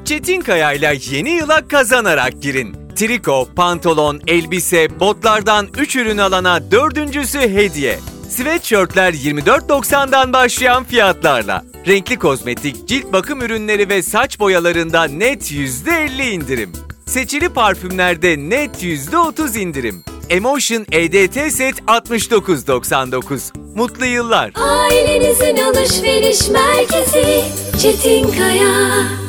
Çetin Kaya'yla yeni yıla kazanarak girin. Triko, pantolon, elbise, botlardan 3 ürün alana 4.'sü hediye. Sweatshirtler 24.90'dan başlayan fiyatlarla. Renkli kozmetik, cilt bakım ürünleri ve saç boyalarında net %50 indirim. Seçili parfümlerde net %30 indirim. Emotion EDT set 69.99. Mutlu yıllar. Ailenizin alışveriş merkezi Çetin Kaya.